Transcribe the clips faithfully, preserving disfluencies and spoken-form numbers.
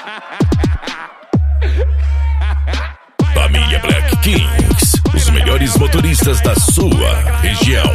Família Black Kings, os melhores motoristas da sua região.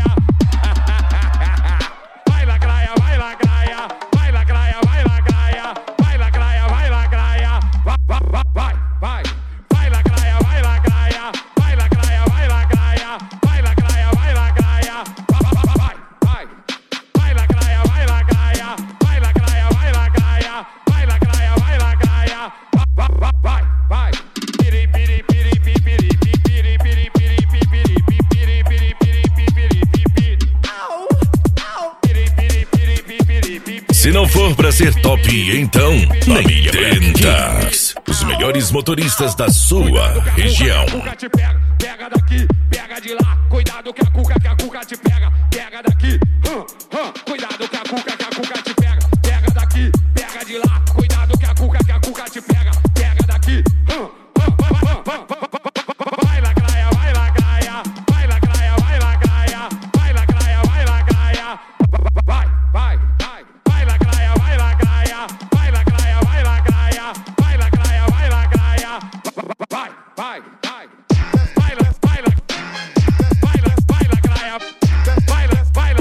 Vai lacraia, vai lacraia, vai lacraia, vai lacraia, vai lacraia, vai lacraia, vai, vai, vai, vai, vai lacraia, vai lacraia, vai lacraia, vai lacraia, vai lacraia, vai lacraia, vai, vai, vai lacraia, vai lacraia, vai lacraia, vai lacraia, vai lacraia, vai lacraia, vai, vai, vai, vai. Piri piri piri piri piri piri piri piri piri piri piri piri piri. Au, au. Piri piri piri piri piri. Se não for pra ser top, então Família Black Kings, os melhores motoristas da sua região. A cuca te pega, pega daqui, pega de lá. Cuidado que a cuca, que a cuca te pega, pega daqui. Hum, hum. Cuidado que a cuca, que a cuca te pega, pega daqui, pega de lá. Cuidado que a cuca, que a cuca te pega, pega daqui. Hum, hum, hum, hum, hum. Vai lacraia, vai lacraia, vai lacraia, vai lacraia, vai lacraia, vai lacraia, vai, vai, vai, vai lacraia, vai lacraia, vai lacraia, vai lacraia, vai lacraia, vai lacraia, vai, vai, vai, vai, vai, vai, vai lacraia, vai, vai, vai, vai, vai, vai,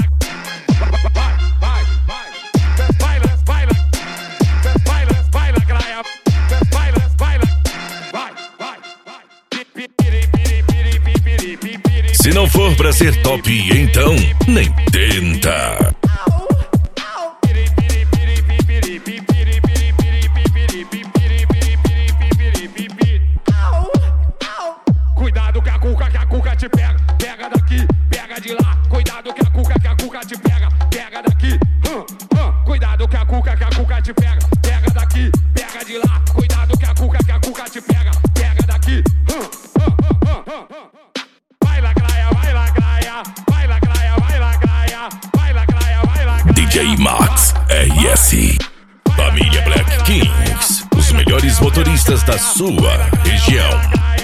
vai, vai lacraia, vai, vai, vai, vai, vai. Se não for pra ser top, então nem tenta. Cuidado que a cuca, que a cuca te pega, pega daqui, pega de lá. Cuidado que a cuca, que a cuca te pega, pega daqui. Hum, hum. Cuidado que a cuca, que a cuca te pega, pega daqui, pega de lá. Cuidado que a cuca, que a cuca te pega, pega daqui. Hum, hum, hum, hum, hum. Vai lacraia, vai lacraia, vai lacraia, vai lacraia, vai lacraia, vai lacraia. D J Max R S. Família Black Kings, os melhores motoristas da sua região.